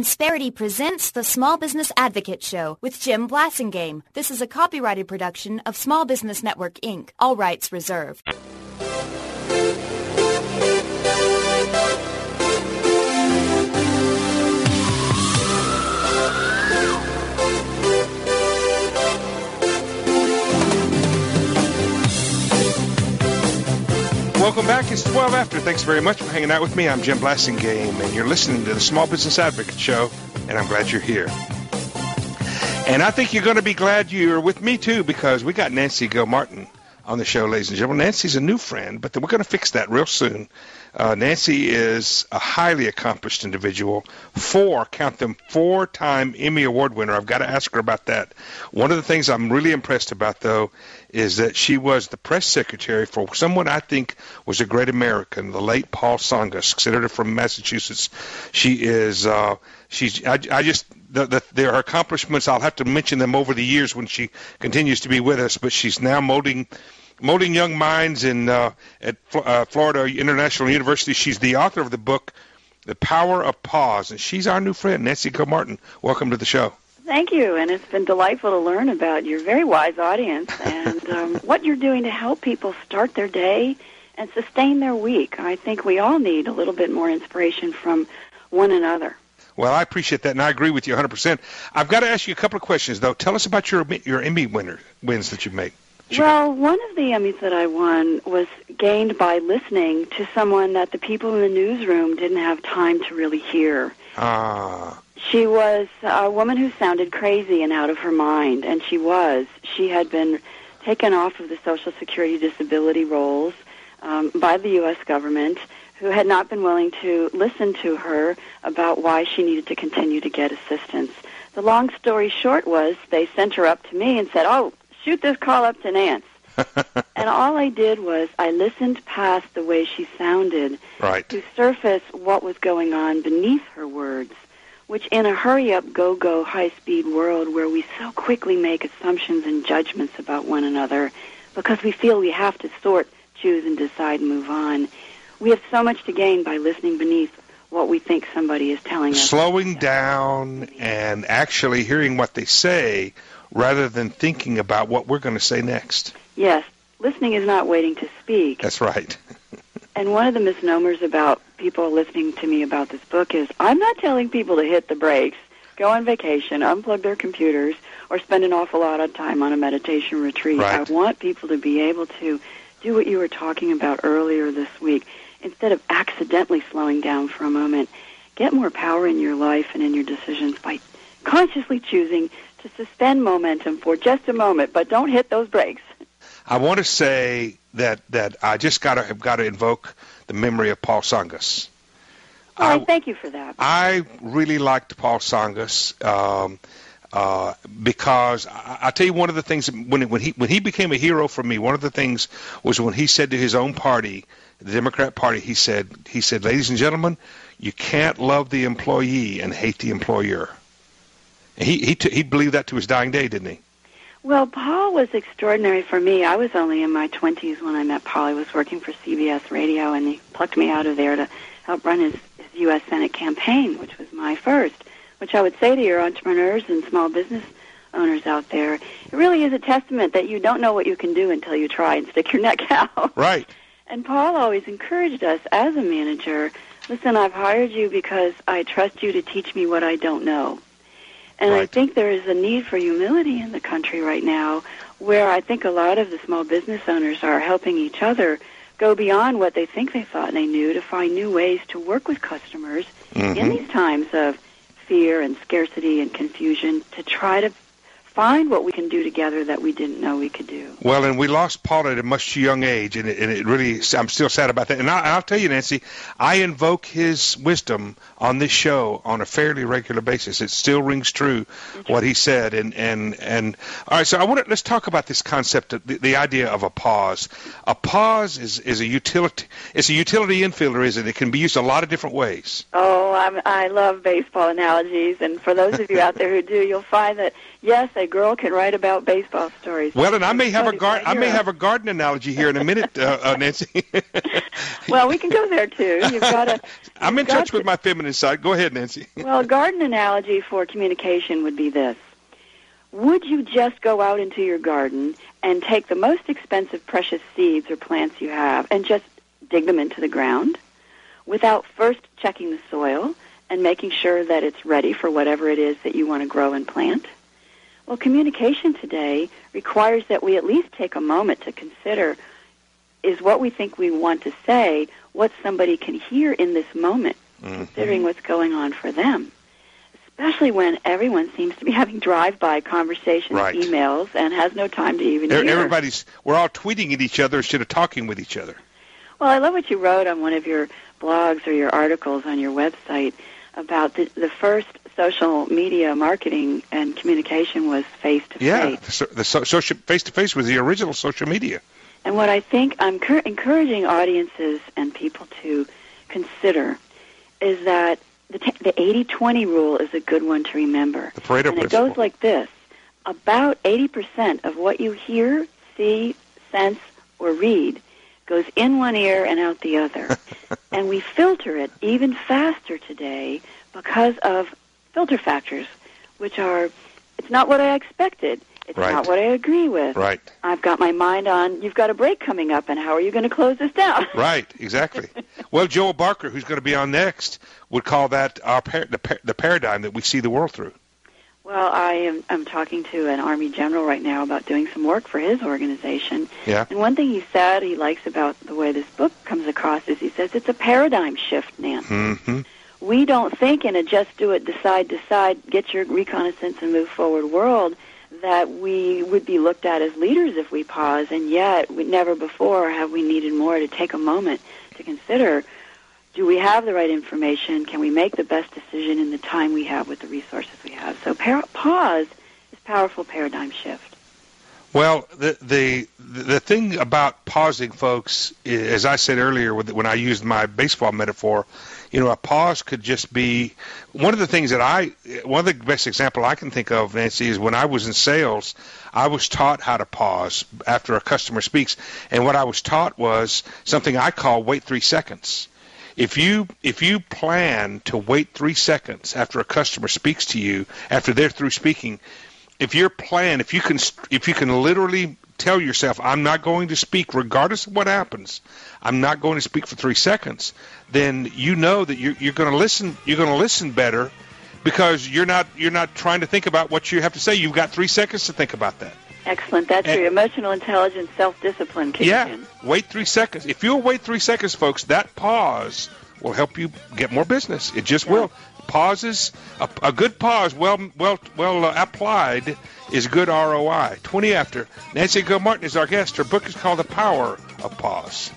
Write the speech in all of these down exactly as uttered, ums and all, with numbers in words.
Insperity presents the Small Business Advocate Show with Jim Blasingame. This is a copyrighted production of Small Business Network, Incorporated. All rights reserved. Welcome back. It's twelve after. Thanks very much for hanging out with me. I'm Jim Blasingame, and you're listening to the Small Business Advocate Show, and I'm glad you're here. And I think you're going to be glad you're with me, too, because we got Nancy Gilmartin on the show, ladies and gentlemen. Nancy's a new friend, but we're going to fix that real soon. Uh, Nancy is a highly accomplished individual, four, count them, four-time Emmy Award winner. I've got to ask her about that. One of the things I'm really impressed about, though, is that she was the press secretary for someone I think was a great American, the late Paul Tsongas, senator from Massachusetts. She is, uh, she's, I, I just, the, the, their accomplishments, I'll have to mention them over the years when she continues to be with us, but she's now molding molding young minds in uh, at uh, Florida International University. She's the author of the book, The Power of Pause, and she's our new friend, Nancy Gilmartin. Welcome to the show. Thank you, and it's been delightful to learn about your very wise audience and um, what you're doing to help people start their day and sustain their week. I think we all need a little bit more inspiration from one another. Well, I appreciate that, and I agree with you one hundred percent. I've got to ask you a couple of questions, though. Tell us about your your Emmy winner wins that you've made. Well, one of the Emmys that I won was gained by listening to someone that the people in the newsroom didn't have time to really hear. Ah. She was a woman who sounded crazy and out of her mind, and she was. She had been taken off of the Social Security disability rolls um, by the U S government, who had not been willing to listen to her about why she needed to continue to get assistance. The long story short was they sent her up to me and said, oh, shoot this call up to Nance. And all I did was I listened past the way she sounded right. to surface what was going on beneath her words, which in a hurry-up, go-go, high-speed world where we so quickly make assumptions and judgments about one another because we feel we have to sort, choose, and decide and move on, we have so much to gain by listening beneath what we think somebody is telling us. Slowing down and actually hearing what they say rather than thinking about what we're going to say next. Yes. Listening is not waiting to speak. That's right. And one of the misnomers about people listening to me about this book is I'm not telling people to hit the brakes, go on vacation, unplug their computers, or spend an awful lot of time on a meditation retreat. Right. I want people to be able to do what you were talking about earlier this week. Instead of accidentally slowing down for a moment, get more power in your life and in your decisions by consciously choosing to suspend momentum for just a moment, but don't hit those brakes. I want to say that, that I just got to have got to invoke the memory of Paul Tsongas. All right, I, thank you for that. I really liked Paul Tsongas um, uh, because I, I tell you one of the things when when he when he became a hero for me. One of the things was when he said to his own party, the Democrat Party, he said he said, "Ladies and gentlemen, you can't love the employee and hate the employer." He he t- he believed that to his dying day, didn't he? Well, Paul was extraordinary for me. I was only in my twenties when I met Paul. He was working for C B S Radio, and he plucked me out of there to help run his, his U S Senate campaign, which was my first, which I would say to your entrepreneurs and small business owners out there, it really is a testament that you don't know what you can do until you try and stick your neck out. Right. And Paul always encouraged us as a manager, listen, I've hired you because I trust you to teach me what I don't know. And right. I think there is a need for humility in the country right now where I think a lot of the small business owners are helping each other go beyond what they think they thought they knew to find new ways to work with customers mm-hmm. in these times of fear and scarcity and confusion to try to find what we can do together that we didn't know we could do. Well, and we lost Paul at a much too young age, and it, and it really, I'm still sad about that. And I, I'll tell you, Nancy, I invoke his wisdom on this show on a fairly regular basis. It still rings true what he said. And, and, and all right, so I want to, let's talk about this concept, of the, the idea of a pause. A pause is, is a utility, it's a utility infielder, isn't it? It can be used a lot of different ways. Oh, I'm, I love baseball analogies, and for those of you out there who do, you'll find that, yes, a girl can write about baseball stories. Well, and I may have a gar- I may hero. have a garden analogy here in a minute, uh, uh, Nancy. Well, we can go there too. You've got to. I'm in got touch to, with my feminine side. Go ahead, Nancy. Well, a garden analogy for communication would be this. Would you just go out into your garden and take the most expensive precious seeds or plants you have and just dig them into the ground without first checking the soil and making sure that it's ready for whatever it is that you want to grow and plant? Well, communication today requires that we at least take a moment to consider, is what we think we want to say what somebody can hear in this moment, mm-hmm. considering what's going on for them, especially when everyone seems to be having drive-by conversations, right. emails, and has no time to even hear. Everybody's, we're all tweeting at each other instead of talking with each other. Well, I love what you wrote on one of your blogs or your articles on your website about the, the first social media marketing and communication was face-to-face. Yeah, the, the so, social, face-to-face was the original social media. And what I think I'm cur- encouraging audiences and people to consider is that the, t- the eighty twenty rule is a good one to remember. The Pareto and it principle. goes like this. About eighty percent of what you hear, see, sense, or read goes in one ear and out the other. And we filter it even faster today because of filter factors, which are, it's not what I expected. It's right. not what I agree with. Right. I've got my mind on, you've got a break coming up, and how are you going to close this down? Right, exactly. Well, Joel Barker, who's going to be on next, would call that our par- the, par- the paradigm that we see the world through. Well, I am I'm talking to an Army general right now about doing some work for his organization. Yeah. And one thing he said he likes about the way this book comes across is he says it's a paradigm shift, Nan. Mm-hmm. We don't think in a just do it, decide, decide, get your reconnaissance and move forward world that we would be looked at as leaders if we pause, and yet we, never before have we needed more to take a moment to consider, do we have the right information? Can we make the best decision in the time we have with the resources we have? So par- pause is powerful paradigm shift. Well, the the the thing about pausing, folks, is, as I said earlier when I used my baseball metaphor, you know, a pause could just be one of the things that I, one of the best example I can think of, Nancy, is when I was in sales, I was taught how to pause after a customer speaks. And what I was taught was something I call wait three seconds. If you if you plan to wait three seconds after a customer speaks to you, after they're through speaking, if your plan, if you can if you can literally tell yourself, I'm not going to speak regardless of what happens, I'm not going to speak for three seconds, then you know that you're, you're going to listen. You're going to listen better because you're not you're not trying to think about what you have to say. You've got three seconds to think about that. Excellent. That's and, your emotional intelligence, self-discipline kicks yeah, in. Wait three seconds. If you'll wait three seconds, folks, that pause will help you get more business. It just yeah. will. Pauses, a, a good pause, well, well, well uh, applied, is good R O I. twenty after. Nancy Gilmartin is our guest. Her book is called The Power of Pause.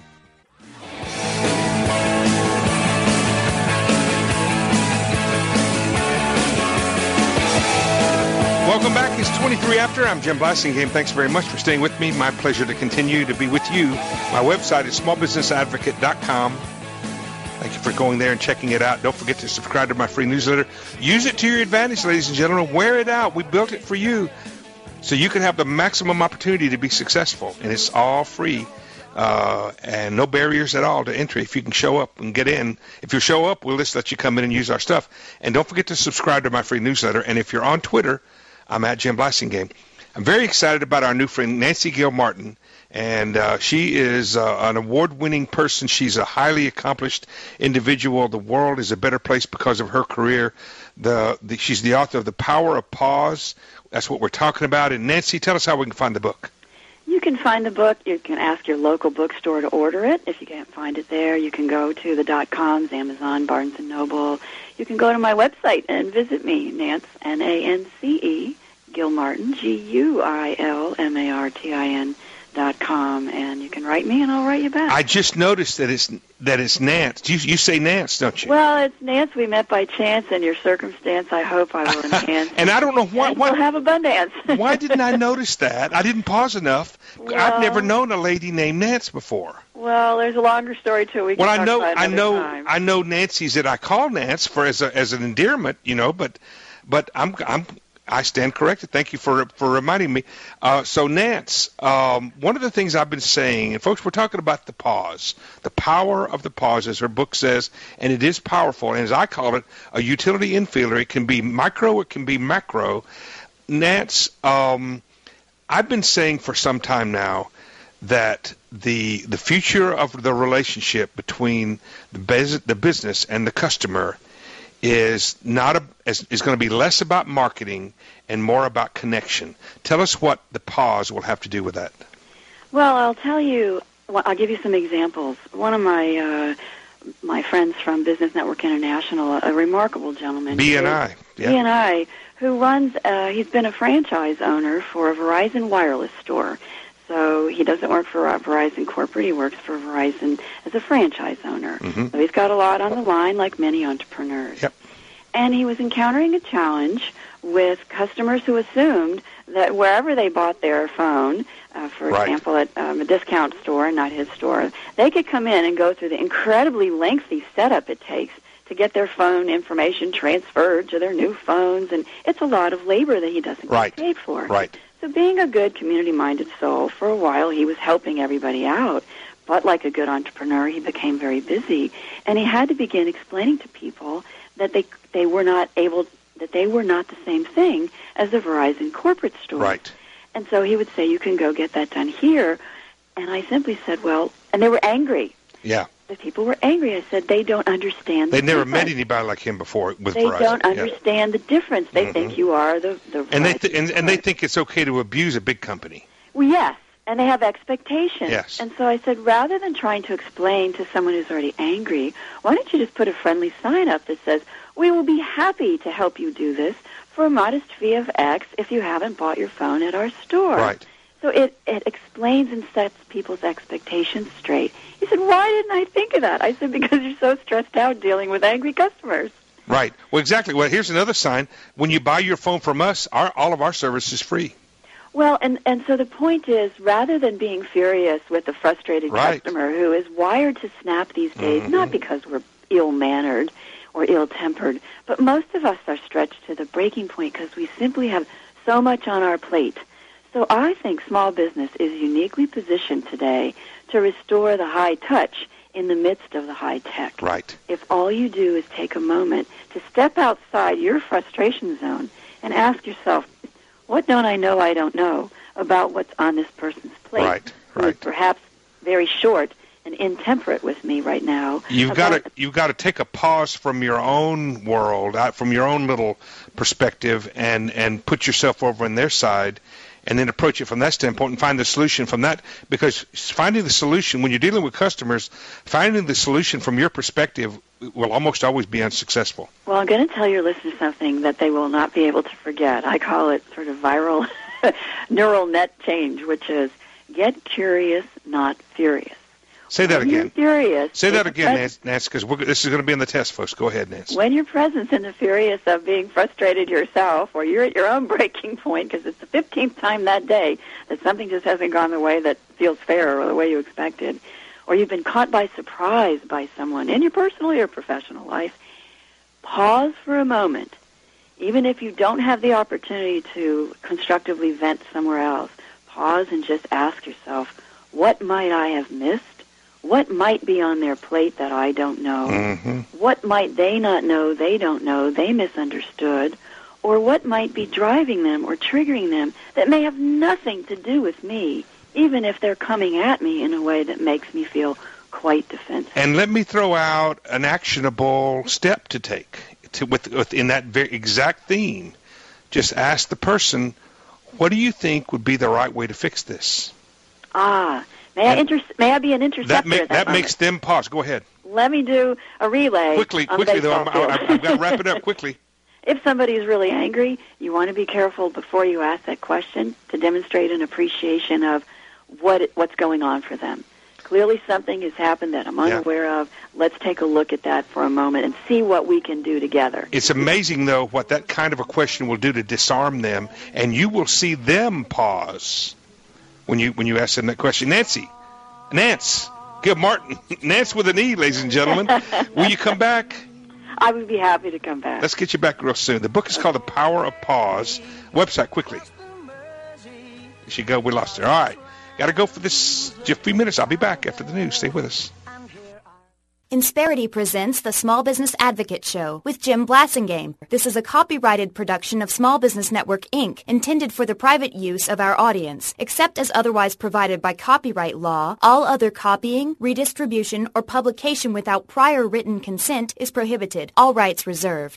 Welcome back. It's twenty-three after. I'm Jim Blasingame. Thanks very much for staying with me. My pleasure to continue to be with you. My website is small business advocate dot com. Thank you for going there and checking it out. Don't forget to subscribe to my free newsletter. Use it to your advantage, ladies and gentlemen. Wear it out. We built it for you so you can have the maximum opportunity to be successful. And it's all free uh, and no barriers at all to entry. If you can show up and get in. If you show up, we'll just let you come in and use our stuff. And don't forget to subscribe to my free newsletter. And if you're on Twitter, I'm at Jim Blasingame. I'm very excited about our new friend, Nancy Gilmartin. And uh, she is uh, an award-winning person. She's a highly accomplished individual. The world is a better place because of her career. The, the She's the author of The Power of Pause. That's what we're talking about. And Nancy, tell us how we can find the book. You can find the book. You can ask your local bookstore to order it. If you can't find it there, you can go to the dot-coms, Amazon, Barnes and Noble. You can go to my website and visit me, Nance, N A N C E, Gilmartin, G U I L M A R T I N, dot com, and you can write me and I'll write you back. I just noticed that it's that it's Nance. You you say Nance, don't you? Well, it's Nance. We met by chance, and your circumstance, I hope I will enhance. And I don't know why. why we'll have abundance. Why didn't I notice that? I didn't pause enough. Well, I've never known a lady named Nance before. Well, there's a longer story too. We can well, talk I know, about I know, time. I know Nancy's that I call Nance for as a as an endearment, you know, but but I'm I'm. I stand corrected. Thank you for for reminding me. Uh, so, Nance, um, one of the things I've been saying, and folks, we're talking about the pause, the power of the pause, as her book says, and it is powerful. And as I call it, a utility infielder. It can be micro, it can be macro. Nance, um, I've been saying for some time now that the the future of the relationship between the, bus- the business and the customer is not a, is, is going to be less about marketing and more about connection. Tell us what the pause will have to do with that. Well, I'll tell you. Well, I'll give you some examples. One of my uh, my friends from Business Network International, a, a remarkable gentleman, B and I, yeah. B and I, who runs. Uh, he's been a franchise owner for a Verizon wireless store. So he doesn't work for Verizon corporate. He works for Verizon as a franchise owner. Mm-hmm. So he's got a lot on the line, like many entrepreneurs. Yep. And he was encountering a challenge with customers who assumed that wherever they bought their phone, uh, for right. example, at um, a discount store, not his store, they could come in and go through the incredibly lengthy setup it takes to get their phone information transferred to their new phones. And it's a lot of labor that he doesn't right. get paid for. Right. So being a good community-minded soul, for a while he was helping everybody out. But like a good entrepreneur, he became very busy. And he had to begin explaining to people that they they were not able, that they were not the same thing as the Verizon corporate store. Right. And so he would say, you can go get that done here. And I simply said, well, and they were angry. Yeah. The people were angry. I said, they don't understand the They'd never difference. met anybody like him before with They Verizon. don't understand yeah. the difference. They mm-hmm. think you are the, the and they Verizon th- and, store. and they think it's okay to abuse a big company. Well, yes, and they have expectations. Yes. And so I said, rather than trying to explain to someone who's already angry, why don't you just put a friendly sign up that says, we will be happy to help you do this for a modest fee of X if you haven't bought your phone at our store. Right. So it, it explains and sets people's expectations straight. He said, why didn't I think of that? I said, because you're so stressed out dealing with angry customers. Right. Well, exactly. Well, here's another sign. When you buy your phone from us, our, all of our service is free. Well, and, and so the point is, rather than being furious with the frustrated right. customer who is wired to snap these days, mm-hmm. not because we're ill-mannered or ill-tempered, but most of us are stretched to the breaking point because we simply have so much on our plate. So I think small business is uniquely positioned today to restore the high touch in the midst of the high tech. Right. If all you do is take a moment to step outside your frustration zone and ask yourself, what don't I know I don't know about what's on this person's plate? Right, who is right. perhaps very short and intemperate with me right now. You've got about- to you've got to take a pause from your own world, out from your own little perspective, and and put yourself over on their side, and then approach it from that standpoint and find the solution from that. Because finding the solution when you're dealing with customers, finding the solution from your perspective will almost always be unsuccessful. Well, I'm going to tell your listeners something that they will not be able to forget. I call it sort of viral neural net change, which is get curious, not furious. Say that when again. You're furious. Say that again, pres- Nance, because this is going to be in the test, folks. Go ahead, Nance. When you're present in the furious of being frustrated yourself, or you're at your own breaking point because it's the fifteenth time that day that something just hasn't gone the way that feels fair or the way you expected, or you've been caught by surprise by someone in your personal or professional life, pause for a moment. Even if you don't have the opportunity to constructively vent somewhere else, pause and just ask yourself, what might I have missed? What might be on their plate that I don't know? Mm-hmm. What might they not know they don't know, they misunderstood? Or what might be driving them or triggering them that may have nothing to do with me, even if they're coming at me in a way that makes me feel quite defensive? And let me throw out an actionable step to take to with, within that very exact theme. Just ask the person, what do you think would be the right way to fix this? Ah, may I inter- may I be an interceptor That, make, at that, that moment? makes them pause. Go ahead. Let me do a relay. Quickly, on the quickly, though. baseball I'm, I, field. I've got to wrap it up quickly. If somebody is really angry, you want to be careful before you ask that question to demonstrate an appreciation of what it, what's going on for them. Clearly something has happened that I'm unaware yeah. of. Let's take a look at that for a moment and see what we can do together. It's amazing, though, what that kind of a question will do to disarm them, and you will see them pause when you when you ask them that question. Nancy, Nance, good Martin, Nance with an E, ladies and gentlemen. Will you come back? I would be happy to come back. Let's get you back real soon. The book is called The Power of Pause. Website, quickly. There she go. We lost her. All right. Got to go for this just a few minutes. I'll be back after the news. Stay with us. Insperity presents the Small Business Advocate Show with Jim Blasingame. This is a copyrighted production of Small Business Network, Incorporated, intended for the private use of our audience. Except as otherwise provided by copyright law, all other copying, redistribution, or publication without prior written consent is prohibited. All rights reserved.